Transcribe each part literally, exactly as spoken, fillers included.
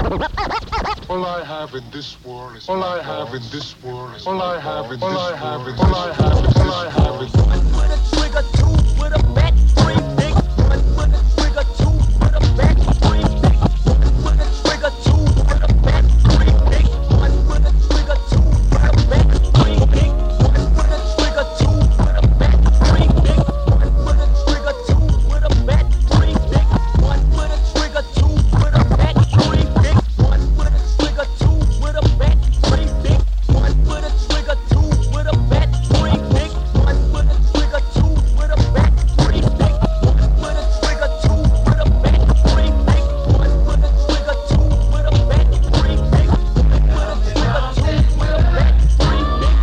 All I have in this world is all I have in this world is all I have in this world. All I have in all I have in all I have in. One with a trigger, two with a back, three big. One with a trigger, two with a back, three big. One with a trigger, two with a back, three big. One with a trigger, two with a back, three big. One with a trigger, two with a back, three big. One with a trigger, two with a back, three big. One with a trigger, two with a back, three big. One with a trigger, two with a back, three big. One with a trigger, two with a back, three big. One with a trigger, two with a back, three big. One with a trigger, two with a back, three big. One with a trigger, two with a back, three big. One with a trigger, two with a back, three big.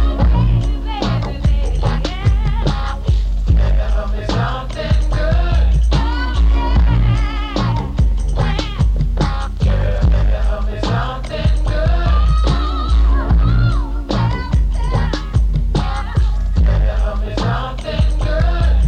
Tell me something good. Tell me something good. Tell me something good.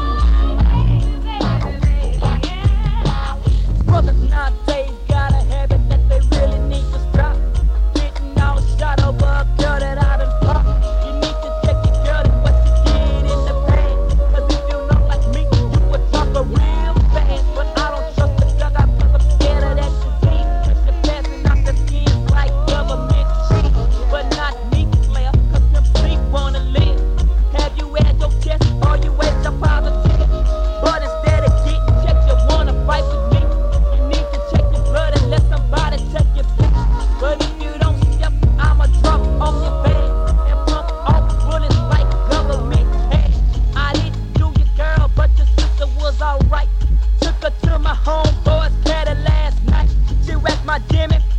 Brothers nowadays got a habit that they really need to stop. Getting all shot over a girl that I done pop. You need to check your girl and what you did in the past. Cause if you know like me, you would talk a real fast. But I don't trust the drug, I cause I'm scared of that disease. You're passing out the skins like government cheese. But not me, player, cause them sleep wanna live. Have you had your test or you had your positive? But instead of getting checked, you wanna fight with me. You need to check your blood and let somebody check your feet. But if you don't step, I'ma drop off your bed and pump off bullets like government had. I didn't do your girl, but your sister was alright. Took her to my homeboy's caddy last night. She wrecked my Jimmy.